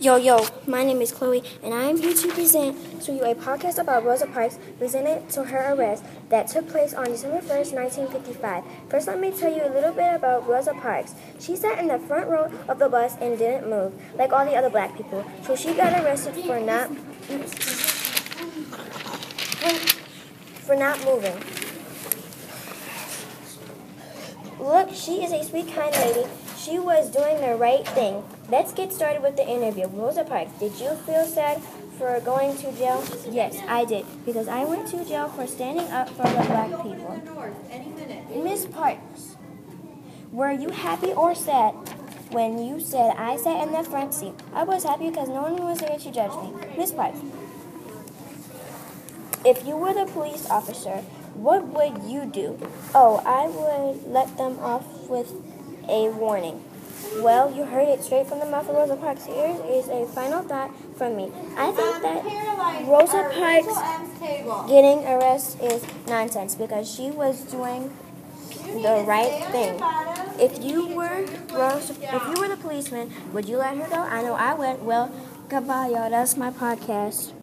Yo, my name is Chloe, and I am here to present to you a podcast about Rosa Parks presented to her arrest that took place on December 1st, 1955. First, let me tell you a little bit about Rosa Parks. She sat in the front row of the bus and didn't move, like all the other black people, so she got arrested for not moving. Look, she is a sweet, kind lady. She was doing the right thing. Let's get started with the interview. Rosa Parks, did you feel sad for going to jail? Yes, I did, because I went to jail for standing up for the black people. Miss Parks, were you happy or sad when you said I sat in the front seat? I was happy because no one was there to judge me. Miss Parks, if you were the police officer, what would you do? Oh, I would let them off with a warning. Well, you heard it straight from the mouth of Rosa Parks. Here is a final thought from me. I think that Rosa Parks getting arrested is nonsense because she was doing the right thing. If you were the policeman, would you let her go? I know I would. Well, goodbye, y'all. That's my podcast.